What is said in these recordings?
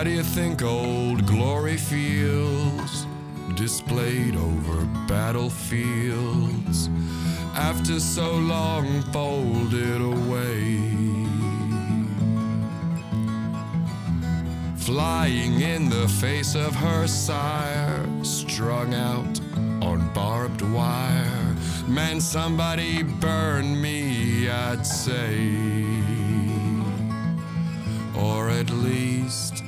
How do you think old glory feels displayed over battlefields after so long folded away? Flying in the face of her sire, strung out on barbed wire. Man, somebody burn me, I'd say. Or at least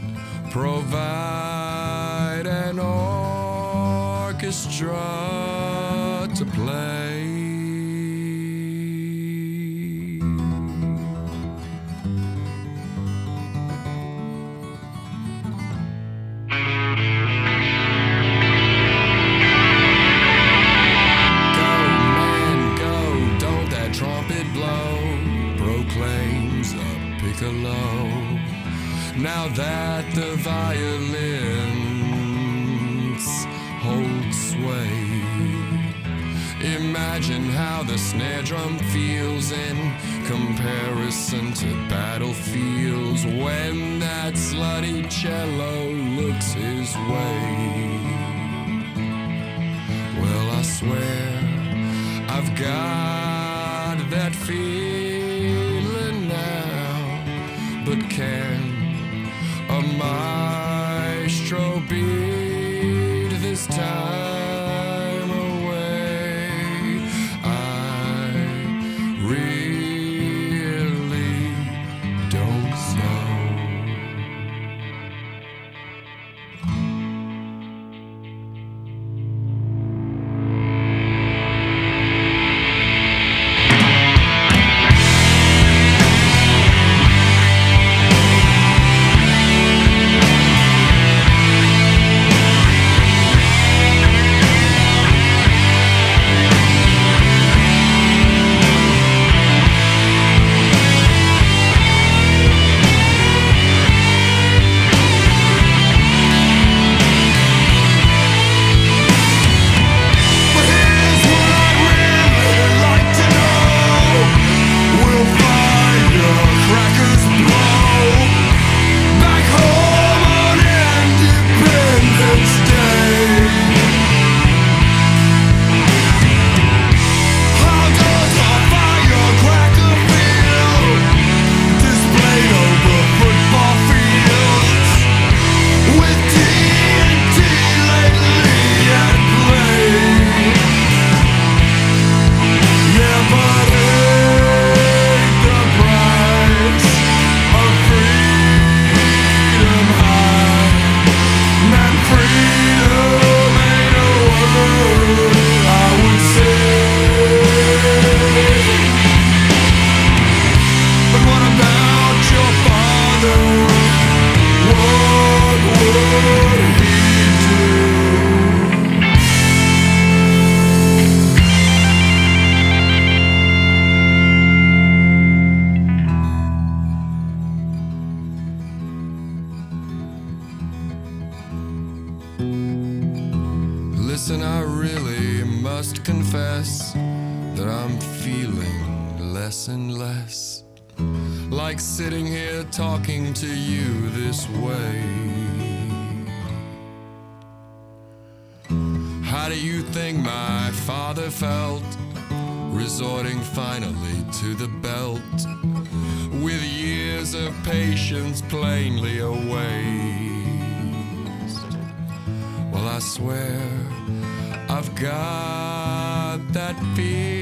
provide an orchestra to play. Go, man, go, don't that trumpet blow, proclaims a piccolo. Now that the violins hold sway, imagine how the snare drum feels in comparison to battlefields when that slutty cello looks his way. Well, I swear I've got that feeling now, but can a maestro beat this time away? I really don't know. Listen, I really must confess that I'm feeling less and less like sitting here talking to you this way. How do you think my father felt, resorting finally to the belt, with years of patience plainly away? Well, I swear I've got that feeling